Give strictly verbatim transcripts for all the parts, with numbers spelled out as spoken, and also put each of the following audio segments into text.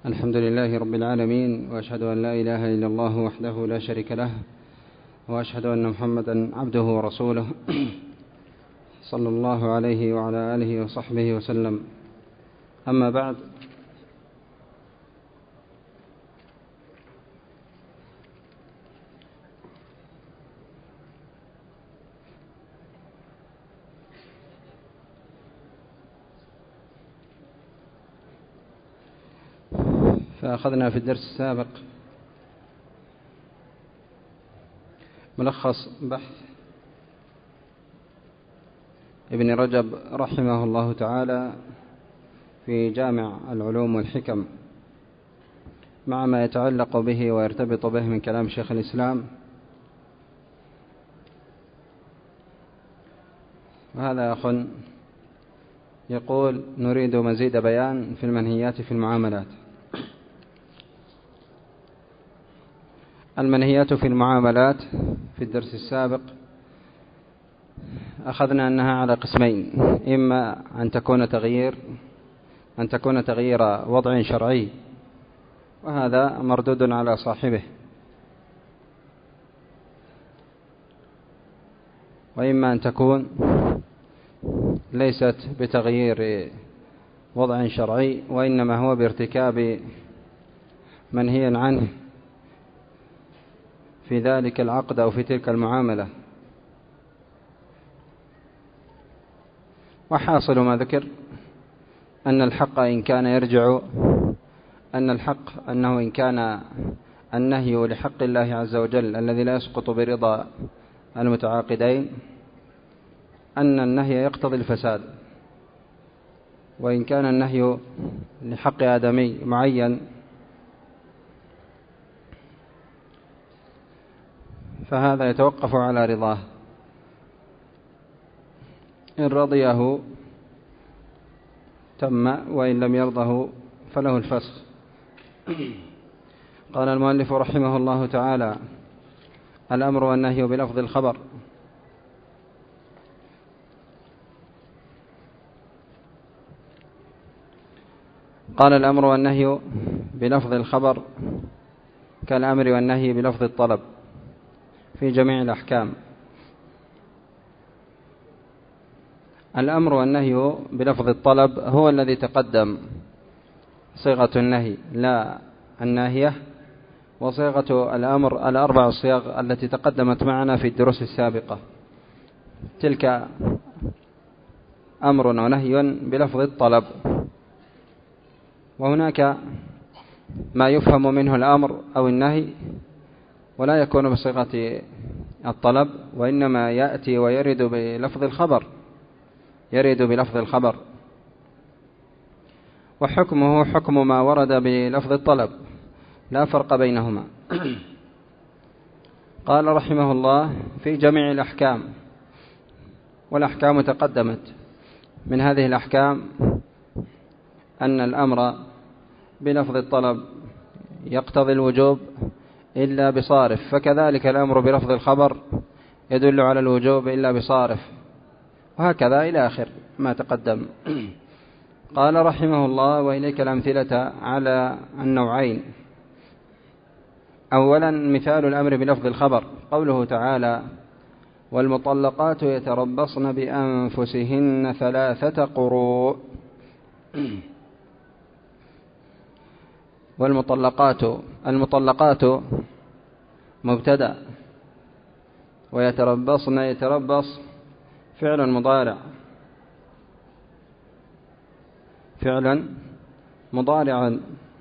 الحمد لله رب العالمين، وأشهد أن لا إله إلا الله وحده لا شريك له، وأشهد أن محمدا عبده ورسوله صلى الله عليه وعلى آله وصحبه وسلم. أما بعد، فأخذنا في الدرس السابق ملخص بحث ابن رجب رحمه الله تعالى في جامع العلوم والحكم، مع ما يتعلق به ويرتبط به من كلام شيخ الإسلام. وهذا أخ يقول: نريد مزيد بيان في المنهيات في المعاملات. المنهيات في المعاملات في الدرس السابق أخذنا أنها على قسمين: إما أن تكون تغيير أن تكون تغيير وضع شرعي، وهذا مردود على صاحبه، وإما أن تكون ليست بتغيير وضع شرعي، وإنما هو بارتكاب منهي عنه في ذلك العقد أو في تلك المعاملة. وحاصل ما ذكر أن الحق إن كان يرجع أن الحق أنه إن كان النهي لحق الله عز وجل الذي لا يسقط برضا المتعاقدين، أن النهي يقتضي الفساد، وإن كان النهي لحق آدمي معين فهذا يتوقف على رضاه، إن رضيه تم، وإن لم يرضه فله الفسخ. قال المؤلف رحمه الله تعالى: الأمر والنهي بلفظ الخبر. قال: الأمر والنهي بلفظ الخبر كالأمر والنهي بلفظ الطلب في جميع الأحكام. الأمر والنهي بلفظ الطلب هو الذي تقدم صيغة النهي لا الناهية، وصيغة الأمر الأربع الصيغ التي تقدمت معنا في الدروس السابقة، تلك أمر ونهي بلفظ الطلب. وهناك ما يفهم منه الأمر أو النهي ولا يكون بصيغة الطلب، وإنما يأتي ويرد بلفظ الخبر يرد بلفظ الخبر وحكمه حكم ما ورد بلفظ الطلب، لا فرق بينهما. قال رحمه الله: في جميع الأحكام. والأحكام تقدمت. من هذه الأحكام أن الأمر بلفظ الطلب يقتضي الوجوب إلا بصارف، فكذلك الأمر بلفظ الخبر يدل على الوجوب إلا بصارف، وهكذا إلى آخر ما تقدم. قال رحمه الله: وإليك الأمثلة على النوعين. أولا، مثال الأمر بلفظ الخبر قوله تعالى: والمطلقات يتربصن بأنفسهن ثلاثة قروء. والمطلقات المطلقات مبتدأ، ويتربصن يتربص فعل مضارع فعلا مضارع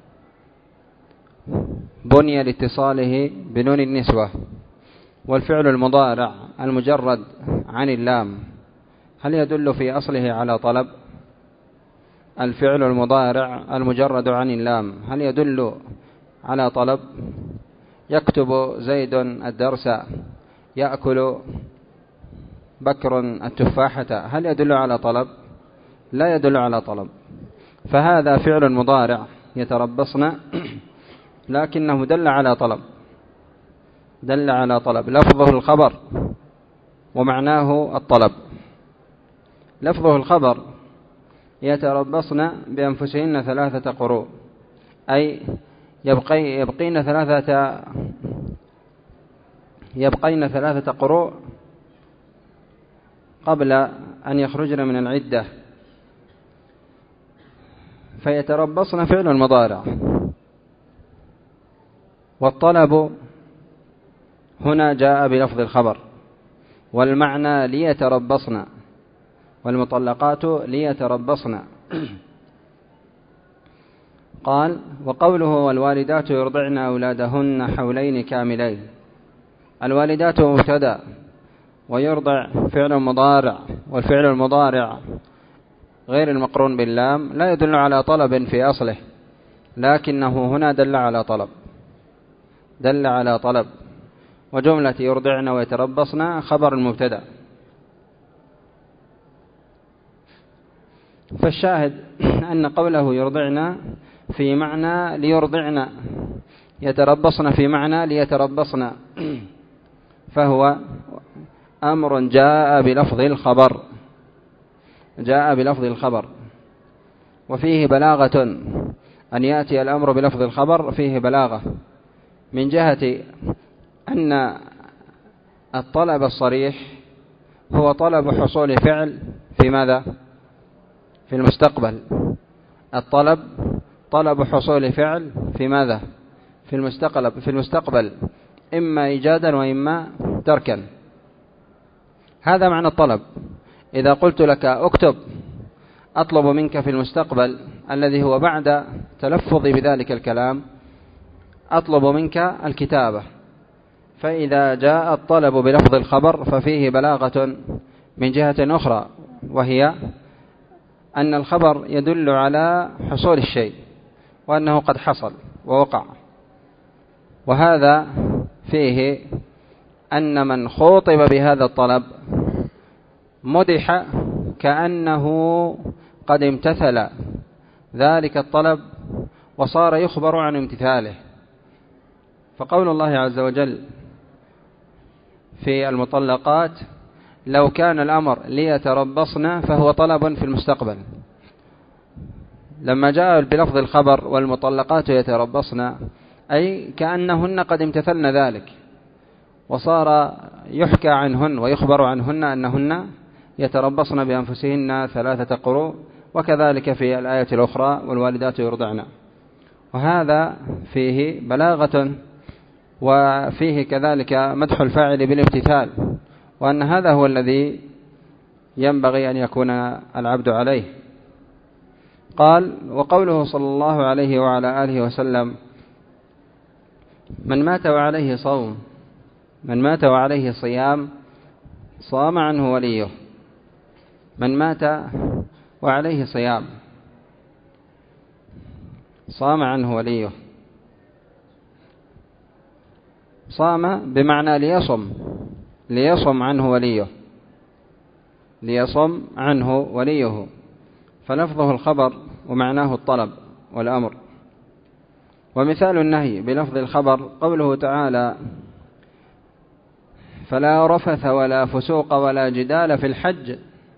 بني لاتصاله بنون النسوة. والفعل المضارع المجرد عن اللام هل يدل في أصله على طلب؟ الفعل المضارع المجرد عن اللام هل يدل على طلب؟ يكتب زيد الدرس، يأكل بكر التفاحة، هل يدل على طلب؟ لا يدل على طلب. فهذا فعل مضارع يتربصن، لكنه دل على طلب دل على طلب لفظه الخبر ومعناه الطلب. لفظه الخبر: يتربصن بأنفسهن ثلاثة قروء، أي يبقي يبقين ثلاثة يبقين ثلاثة قروء قبل أن يخرجن من العدة، فيتربصن فعل المضارع. والطلب هنا جاء بلفظ الخبر، والمعنى ليتربصن، والمطلقات ليتربصن. قال: وقوله والوالدات يرضعن أولادهن حولين كاملين. الوالدات مبتدأ، ويرضع فعل مضارع، والفعل المضارع غير المقرون باللام لا يدل على طلب في أصله، لكنه هنا دل على طلب دل على طلب وجملة يرضعن ويتربصن خبر المبتدأ. فالشاهد أن قوله يرضعن في معنى ليرضعن، يتربصن في معنى ليتربصن، فهو أمر جاء بلفظ الخبر جاء بلفظ الخبر وفيه بلاغة. أن يأتي الأمر بلفظ الخبر فيه بلاغة، من جهة أن الطلب الصريح هو طلب حصول فعل في ماذا؟ في المستقبل. الطلب طلب حصول فعل في ماذا؟ في المستقبل في المستقبل إما إيجادا وإما تركا. هذا معنى الطلب. إذا قلت لك اكتب، أطلب منك في المستقبل الذي هو بعد تلفظي بذلك الكلام، أطلب منك الكتابة. فإذا جاء الطلب بلفظ الخبر ففيه بلاغة من جهة أخرى، وهي أن الخبر يدل على حصول الشيء وأنه قد حصل ووقع. وهذا فيه أن من خوطب بهذا الطلب مدح كأنه قد امتثل ذلك الطلب وصار يخبر عن امتثاله. فقول الله عز وجل في المطلقات: لو كان الأمر ليتربصن، فهو طلب في المستقبل. لما جاء بلفظ الخبر والمطلقات يتربصن، أي كأنهن قد امتثلن ذلك، وصار يحكى عنهن ويخبر عنهن أنهن يتربصن بأنفسهن ثلاثة قروء. وكذلك في الآية الأخرى: والوالدات يرضعن. وهذا فيه بلاغة، وفيه كذلك مدح الفاعل بالامتثال، وأن هذا هو الذي ينبغي أن يكون العبد عليه. قال: وقوله صلى الله عليه وعلى آله وسلم: من مات وعليه صوم من مات وعليه صيام صام عنه وليه. من مات وعليه صيام صام عنه وليه. صام بمعنى ليصم ليصم عنه وليه ليصم عنه وليه فلفظه الخبر ومعناه الطلب والأمر. ومثال النهي بلفظ الخبر قوله تعالى: فلا رفث ولا فسوق ولا جدال في الحج.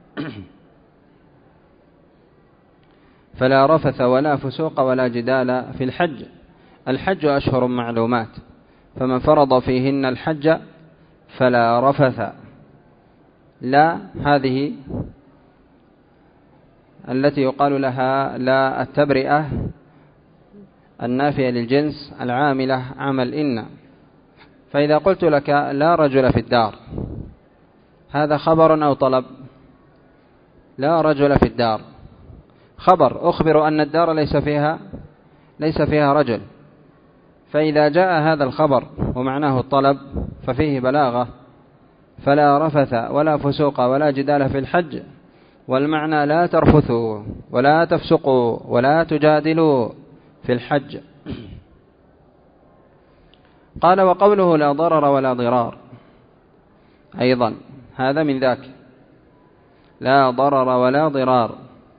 فلا رفث ولا فسوق ولا جدال في الحج. الحج أشهر معلومات، فمن فرض فيهن الحج فلا رفث. لا هذه التي يقال لها لا التبرئة النافية للجنس العاملة عمل إن. فإذا قلت لك لا رجل في الدار، هذا خبر أو طلب؟ لا رجل في الدار خبر، أخبر أن الدار ليس فيها ليس فيها رجل. فإذا جاء هذا الخبر ومعناه الطلب ففيه بلاغة: فلا رفث ولا فسوق ولا جدال في الحج. والمعنى لا ترفثوا ولا تفسقوا ولا تجادلوا في الحج. قال: وقوله لا ضرر ولا ضرار أيضا هذا من ذاك. لا ضرر ولا ضرار،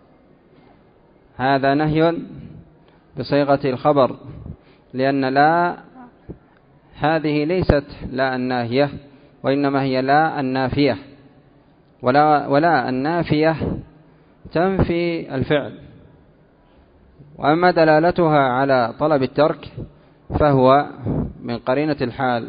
هذا نهي بصيغة الخبر، لأن لا هذه ليست لا الناهية، وإنما هي لا النافية. ولا, ولا النافية تنفي الفعل، وأما دلالتها على طلب الترك فهو من قرينة الحال،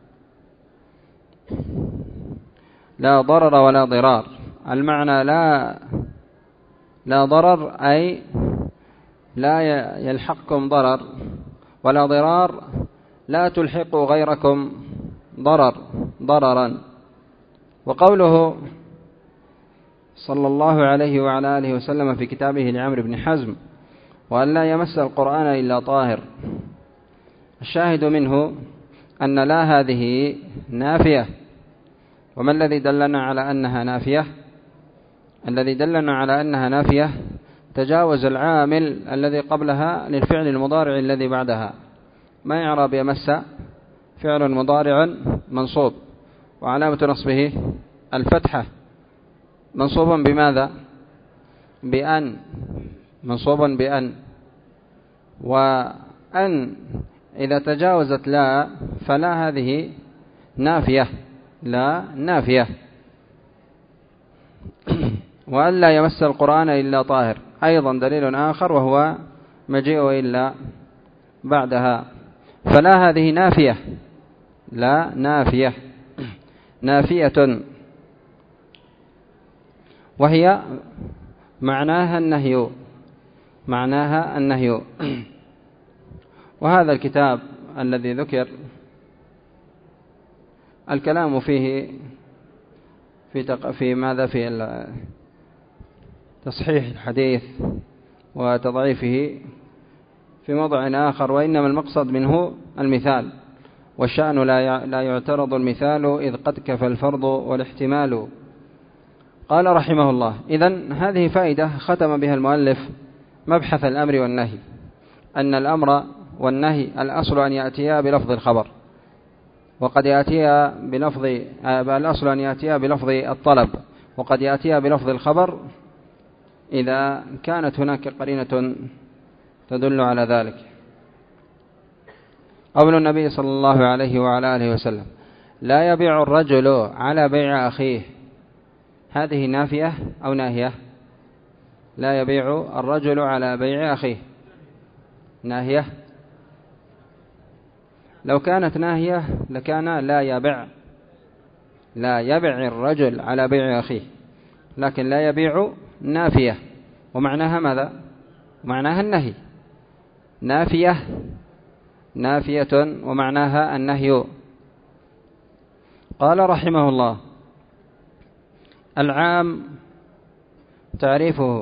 لا ضرر ولا ضرار. المعنى لا لا ضرر أي لا يلحقكم ضرر، ولا ضرار لا تلحقوا غيركم ضرر ضررا. وقوله صلى الله عليه وعلى آله وسلم في كتابه لعمرو بن حزم وأن لا يمس القرآن إلا طاهر، الشاهد منه أن لا هذه نافية. وما الذي دلنا على أنها نافية؟ الذي دلنا على أنها نافية تجاوز العامل الذي قبلها للفعل المضارع الذي بعدها. ما يعرب يمس؟ فعل مضارع منصوب وعلامة نصبه الفتحة، منصوبا بماذا؟ بأن، منصوبا بأن. وأن إذا تجاوزت لا فلا هذه نافية، لا نافية. وأن لا يمس القرآن إلا طاهر أيضا دليل آخر وهو مجيء إلا بعدها، فلا هذه نافية، لا نافية نافية، وهي معناها النهي، معناها النهي. وهذا الكتاب الذي ذكر الكلام فيه في تق... في ماذا في تصحيح الحديث وتضعيفه في موضع آخر، وإنما المقصد منه المثال، والشأن لا لا يعترض المثال إذ قد كفى الفرض والاحتمال. قال رحمه الله: إذن هذه فائدة ختم بها المؤلف مبحث الأمر والنهي، أن الأمر والنهي الأصل أن يأتيا بلفظ الخبر، وقد يأتيا بلفظ الأصل أن يأتيا بلفظ الطلب، وقد يأتيا بلفظ الخبر إذا كانت هناك قرينة تدل على ذلك. قول النبي صلى الله عليه وعلى آله وسلم: لا يبيع الرجل على بيع أخيه، هذه نافية أو ناهية؟ لا يبيع الرجل على بيع أخيه ناهية. لو كانت ناهية لكان لا يبيع، لا يبيع الرجل على بيع أخيه، لكن لا يبيع نافية، ومعناها ماذا؟ معناها النهي، نافية نافية ومعناها النهي. قال رحمه الله: العام تعريفه.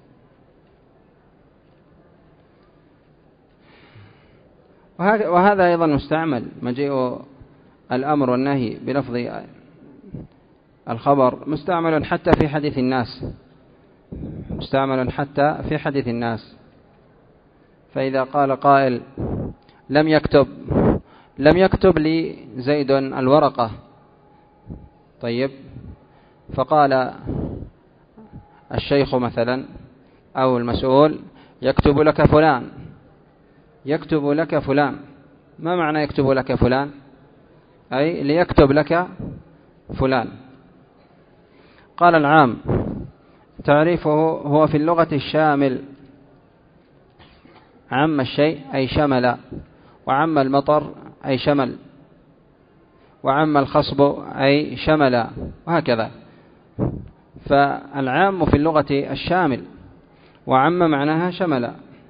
وهذا أيضا مستعمل، مجيء الأمر والنهي بلفظ الخبر مستعمل حتى في حديث الناس، مستعمل حتى في حديث الناس. فإذا قال قائل: لم يكتب لم يكتب لي زيد الورقة، طيب، فقال الشيخ مثلا أو المسؤول: يكتب لك فلان، يكتب لك فلان. ما معنى يكتب لك فلان؟ أي ليكتب لك فلان. قال: العام تعريفه هو في اللغة الشامل، عم الشيء أي شمل، وعم المطر أي شمل، وعم الخصب أي شمل، وهكذا. فالعام في اللغة الشامل، وعم معناها شمل،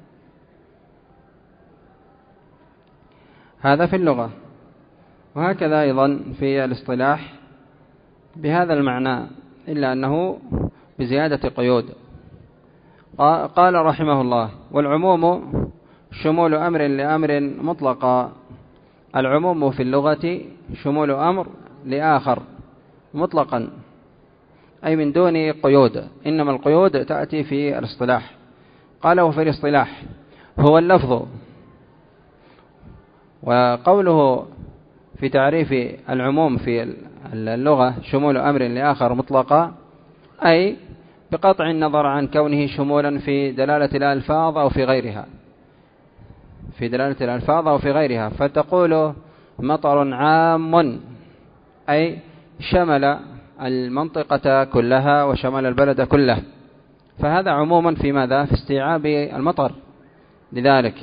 هذا في اللغة. وهكذا أيضا في الاصطلاح بهذا المعنى، إلا أنه بزيادة قيود. قال رحمه الله: والعموم شمول أمر لأمر مطلقا. العموم في اللغة شمول أمر لآخر مطلقا، أي من دون قيود، إنما القيود تأتي في الاصطلاح. قال: وفي الاصطلاح هو اللفظ. وقوله في تعريف العموم في اللغة شمول أمر لآخر مطلقا، أي بقطع النظر عن كونه شمولا في دلالة الألفاظ أو في غيرها، في دلالة الألفاظ أو في غيرها. فتقول مطر عام، أي شمل المنطقة كلها وشمل البلد كله، فهذا عموما في ماذا؟ في استيعاب المطر. لذلك.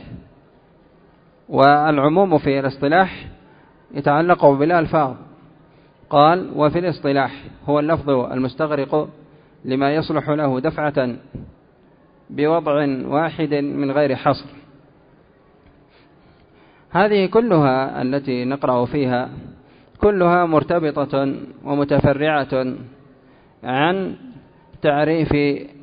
والعموم في الاصطلاح يتعلق بالألفاظ. قال وفي الاصطلاح هو اللفظ المستغرق لما يصلح له دفعة بوضع واحد من غير حصر. هذه كلها التي نقرأ فيها كلها مرتبطة ومتفرعة عن تعريف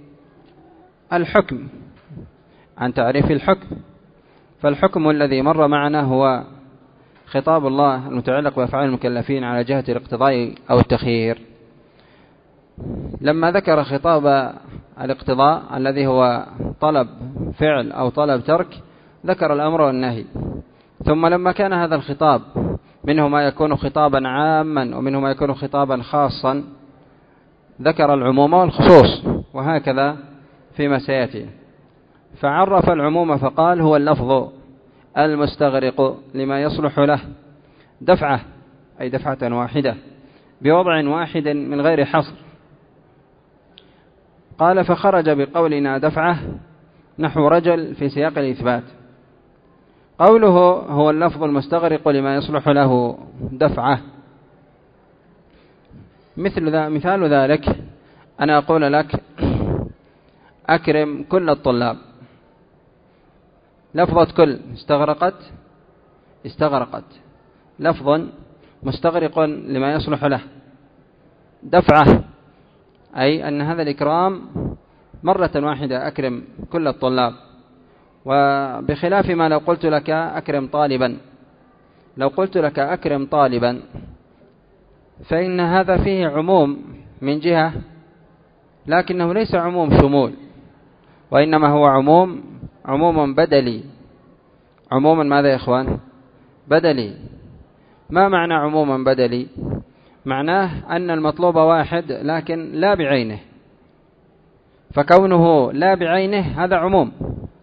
الحكم عن تعريف الحكم. فالحكم الذي مر معنا هو خطاب الله المتعلق بأفعال المكلفين على جهة الاقتضاء أو التخيير. لما ذكر خطاب الاقتضاء الذي هو طلب فعل أو طلب ترك ذكر الأمر والنهي. ثم لما كان هذا الخطاب منه ما يكون خطابا عاما ومنه ما يكون خطابا خاصا ذكر العموم والخصوص، وهكذا فيما سيأتي. فعرف العموم فقال هو اللفظ المستغرق لما يصلح له دفعة، أي دفعة واحدة بوضع واحد من غير حصر. قال فخرج بقولنا دفعة نحو رجل في سياق الإثبات. قوله هو اللفظ المستغرق لما يصلح له دفعة، مثل ذا مثال ذلك أنا أقول لك أكرم كل الطلاب. لفظة كل استغرقت استغرقت لفظ مستغرق لما يصلح له دفعة، أي أن هذا الإكرام مرة واحدة أكرم كل الطلاب. وبخلاف ما لو قلت لك أكرم طالبا، لو قلت لك أكرم طالبا فإن هذا فيه عموم من جهة، لكنه ليس عموم شمول، وإنما هو عموم عموم بدلي. عموما ماذا يا إخوان؟ بدلي. ما معنى عموما بدلي؟ معناه أن المطلوب واحد لكن لا بعينه، فكونه لا بعينه هذا عموم،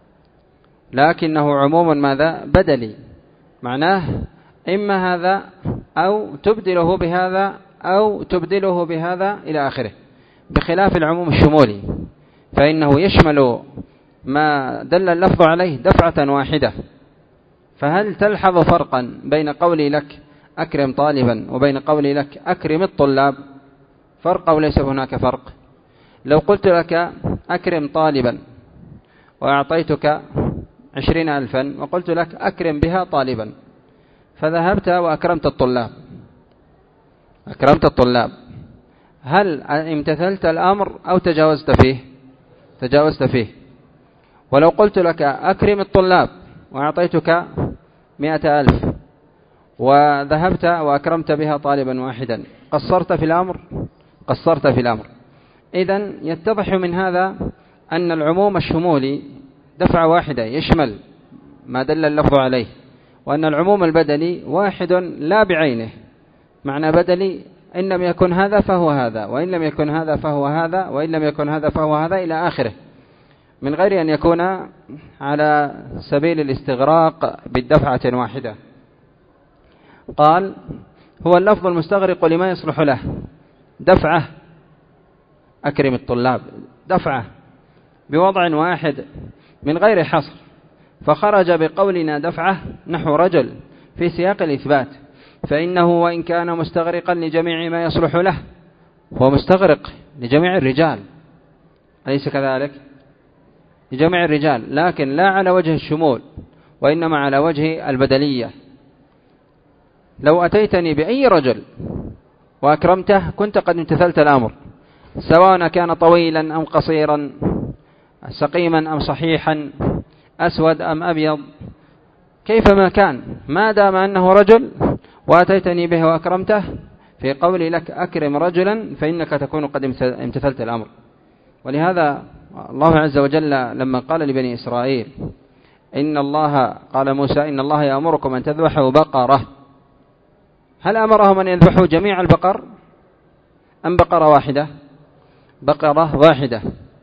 لكنه عموم ماذا؟ بدلي. معناه إما هذا أو تبدله بهذا أو تبدله بهذا إلى آخره، بخلاف العموم الشمولي فإنه يشمل ما دل اللفظ عليه دفعة واحدة. فهل تلحظ فرقا بين قولي لك أكرم طالبا وبين قولي لك أكرم الطلاب؟ فرق أو ليس هناك فرق؟ لو قلت لك أكرم طالبا وأعطيتك عشرين ألفا وقلت لك أكرم بها طالبا، فذهبت وأكرمت الطلاب أكرمت الطلاب هل امتثلت الأمر أو تجاوزت فيه؟ تجاوزت فيه. ولو قلت لك أكرم الطلاب وأعطيتك مئة ألف وذهبت وأكرمت بها طالبا واحدا، قصرت في الأمر؟ قصرت في الأمر. إذن يتضح من هذا أن العموم الشمولي دفعة واحدة يشمل ما دل اللفظ عليه، وأن العموم البدلي واحد لا بعينه. معنى بدلي إن لم يكن هذا فهو هذا، وإن لم يكن هذا فهو هذا، وإن لم يكن هذا فهو هذا إلى آخره، من غير أن يكون على سبيل الاستغراق بالدفعة واحدة. قال هو اللفظ المستغرق لما يصلح له دفعة أكرم الطلاب، دفعة بوضع واحد من غير حصر. فخرج بقولنا دفعة نحو رجل في سياق الإثبات، فإنه وإن كان مستغرقا لجميع ما يصلح له هو مستغرق لجميع الرجال، أليس كذلك؟ لجميع الرجال، لكن لا على وجه الشمول وإنما على وجه البدلية. لو أتيتني بأي رجل وأكرمته كنت قد امتثلت الأمر، سواء كان طويلا أم قصيرا، سقيما أم صحيحا، أسود أم أبيض، كيفما كان، ما دام أنه رجل وأتيتني به وأكرمته، في قولي لك أكرم رجلا فإنك تكون قد امتثلت الأمر. ولهذا الله عز وجل لما قال لبني إسرائيل إن الله قال موسى إن الله يأمركم أن تذبحوا بقرة، هل أمرهم أن يذبحوا جميع البقر أم بقرة واحدة؟ بقرة واحدة.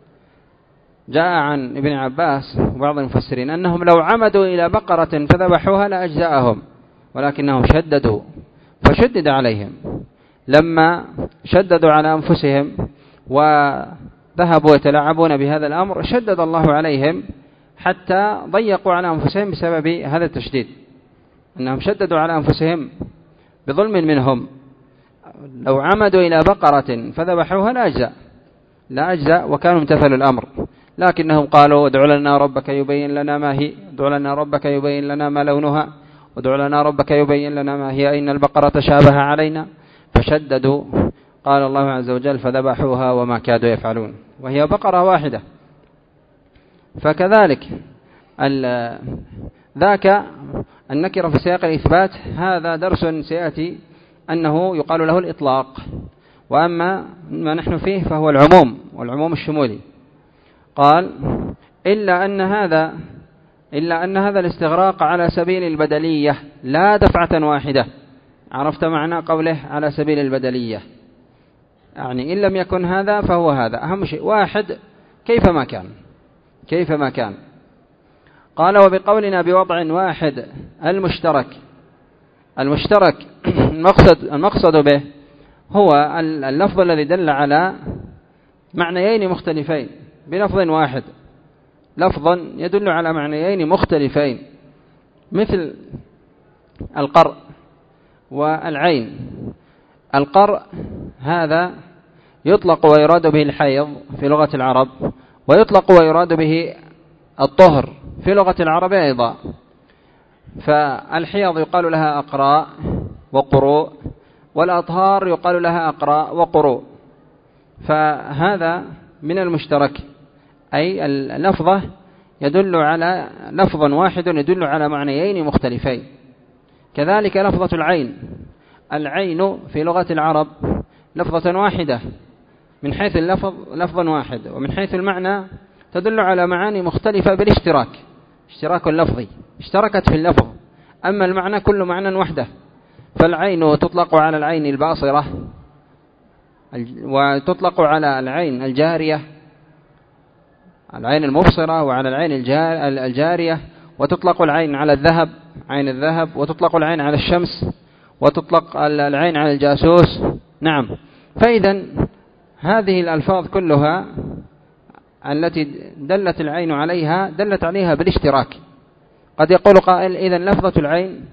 جاء عن ابن عباس وبعض المفسرين أنهم لو عمدوا إلى بقرة فذبحوها لأجزاءهم، ولكنهم شددوا فشدد عليهم. لما شددوا على أنفسهم وذهبوا يتلاعبون بهذا الأمر شدد الله عليهم حتى ضيقوا على أنفسهم بسبب هذا التشديد، أنهم شددوا على أنفسهم بظلم منهم. لو عمدوا إلى بقرة فذبحوها لا أجزاء لا أجزاء وكانوا امتثلوا الأمر، لكنهم قالوا ادع لنا ربك يبين لنا ما هي، ادع لنا ربك يبين لنا ما لونها، ادع لنا ربك يبين لنا ما هي، إن البقرة تشابه علينا، فشددوا. قال الله عز وجل فذبحوها وما كادوا يفعلون، وهي بقرة واحدة. فكذلك ذاك النكرة في سياق الإثبات هذا درس سيأتي أنه يقال له الإطلاق، وأما ما نحن فيه فهو العموم، والعموم الشمولي. قال إلا أن هذا إلا أن هذا الاستغراق على سبيل البدلية لا دفعة واحدة. عرفت معنى قوله على سبيل البدلية؟ يعني إن لم يكن هذا فهو هذا، أهم شيء واحد كيفما كان كيفما كان. قال وبقولنا بوضع واحد المشترك المشترك المقصد المقصد به هو اللفظ الذي دل على معنيين مختلفين بلفظ واحد، لفظا يدل على معنيين مختلفين، مثل القرء والعين. القرء هذا يطلق ويراد به الحيض في لغة العرب، ويطلق ويراد به الطهر في لغة العرب أيضا. فالحيض يقال لها أقراء وقروء، والأطهار يقال لها أقراء وقروء. فهذا من المشترك، أي اللفظة يدل على لفظ واحد يدل على معنيين مختلفين. كذلك لفظة العين، العين في لغة العرب لفظة واحدة من حيث اللفظ لفظ واحد، ومن حيث المعنى تدل على معاني مختلفة بالاشتراك، اشتراك اللفظي، اشتركت في اللفظ، أما المعنى كل معنى وحده. فالعين تطلق على العين الباصرة، وتطلق على العين الجارية، العين المبصرة، وعلى العين الجارية، وتطلق العين على الذهب عين الذهب، وتطلق العين على الشمس، وتطلق العين على الجاسوس. نعم. فإذا هذه الألفاظ كلها التي دلت العين عليها دلت عليها بالاشتراك. قد يقول قائل إذن لفظة العين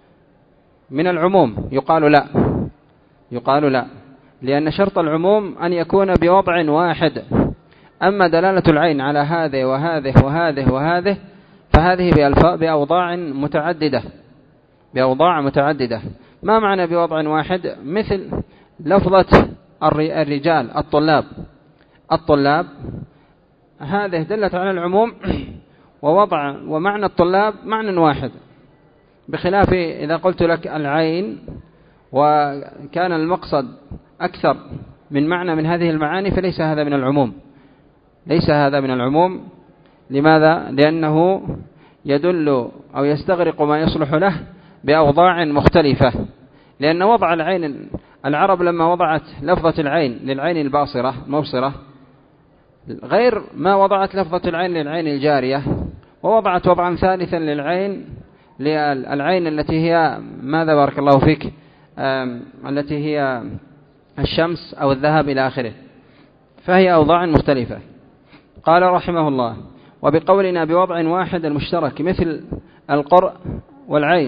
من العموم، يقال لا يقال لا لأن شرط العموم أن يكون بوضع واحد. أما دلالة العين على هذه وهذه وهذه وهذه فهذه بأوضاع متعددة بأوضاع متعددة. ما معنى بوضع واحد؟ مثل لفظة الرجال الطلاب الطلاب هذه دلت على العموم، ووضع ومعنى الطلاب معنى واحد، بخلاف إذا قلت لك العين وكان المقصد أكثر من معنى من هذه المعاني فليس هذا من العموم ليس هذا من العموم. لماذا؟ لأنه يدل أو يستغرق ما يصلح له بأوضاع مختلفة. لأن وضع العين، العرب لما وضعت لفظة العين للعين الباصرة المبصرة غير ما وضعت لفظة العين للعين الجارية، ووضعت وضعا ثالثا للعين للعين التي هي ماذا بارك الله فيك التي هي الشمس أو الذهب إلى آخره، فهي أوضاع مختلفة. قال رحمه الله وبقولنا بوضع واحد المشترك مثل القرء والعين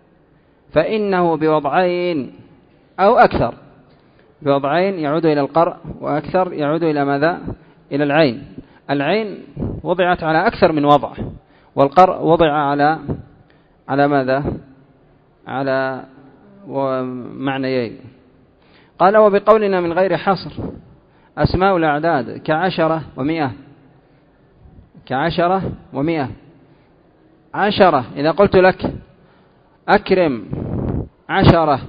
فإنه بوضعين أو أكثر. بوضعين يعود إلى القرء، وأكثر يعود إلى ماذا؟ إلى العين. العين وضعت على أكثر من وضع، والقرء وضع على على ماذا؟ على معنيين. قال وبقولنا من غير حصر أسماء الأعداد كعشرة ومئة كعشرة ومئة. عشرة إذا قلت لك أكرم عشرة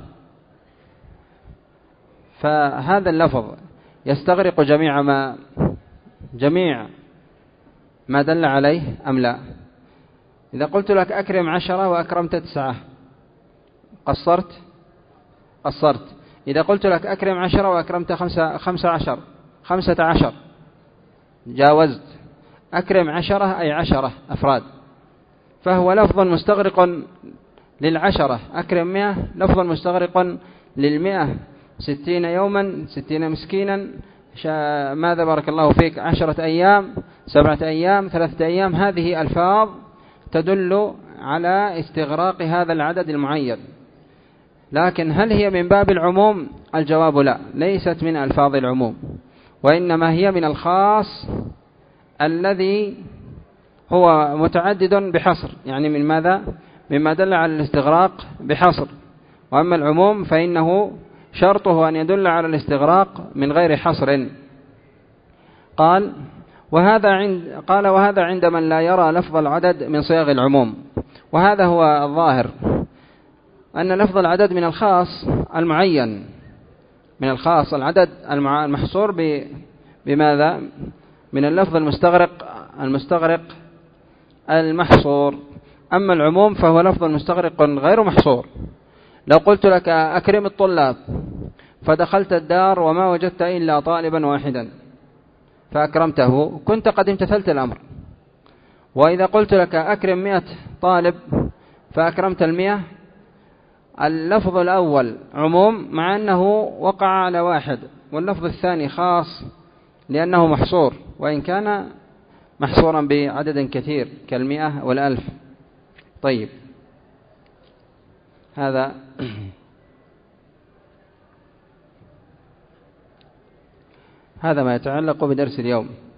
فهذا اللفظ يستغرق جميع ما جميع ما دل عليه أم لا؟ إذا قلت لك أكرم عشرة وأكرمت تسعة قصرت قصرت. إذا قلت لك أكرم عشرة وأكرمت خمسة, خمسة عشر خمسة عشر جاوزت. أكرم عشرة أي عشرة أفراد، فهو لفظ مستغرق للعشرة. أكرم مئة لفظ مستغرق للمئة. ستين يوما ستين مسكينا ماذا بارك الله فيك عشرة أيام سبعة أيام، ثلاثة أيام، هذه ألفاظ تدل على استغراق هذا العدد المعين. لكن هل هي من باب العموم؟ الجواب لا، ليست من ألفاظ العموم، وإنما هي من الخاص الذي هو متعدد بحصر، يعني من ماذا؟ مما دل على الاستغراق بحصر. وأما العموم فإنه شرطه أن يدل على الاستغراق من غير حصر. قال وهذا عند قال وهذا عند من لا يرى لفظ العدد من صيغ العموم. وهذا هو الظاهر، أن لفظ العدد من الخاص المعين، من الخاص العدد المحصور بماذا؟ من اللفظ المستغرق المستغرق المحصور. أما العموم فهو لفظ مستغرق غير محصور. لو قلت لك أكرم الطلاب، فدخلت الدار وما وجدت إلا طالبا واحدا فأكرمته، كنت قد امتثلت الأمر. وإذا قلت لك أكرم مئة طالب فأكرمت المئة، اللفظ الأول عموم مع أنه وقع على واحد، واللفظ الثاني خاص لأنه محصور، وإن كان محصورا بعدد كثير كالمئة والألف. طيب، هذا هذا ما يتعلق بدرس اليوم.